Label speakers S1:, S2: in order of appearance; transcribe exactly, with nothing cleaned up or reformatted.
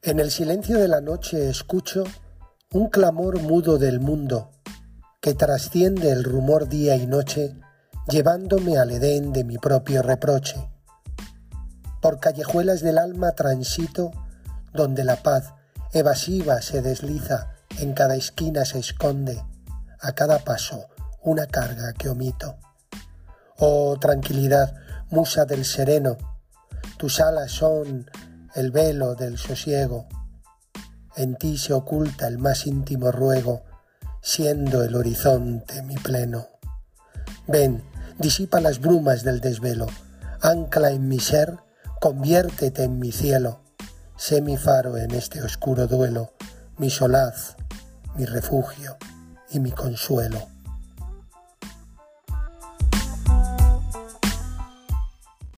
S1: En el silencio de la noche escucho un clamor mudo del mundo que trasciende el rumor día y noche, llevándome al Edén de mi propio reproche. Por callejuelas del alma transito, donde la paz evasiva se desliza, en cada esquina se esconde, a cada paso una carga que omito. Oh tranquilidad, musa del sereno, tus alas son el velo del sosiego. En ti se oculta el más íntimo ruego, siendo el horizonte mi pleno. Ven, disipa las brumas del desvelo, ancla en mi ser, conviértete en mi cielo. Sé mi faro en este oscuro duelo, mi solaz, mi refugio y mi consuelo.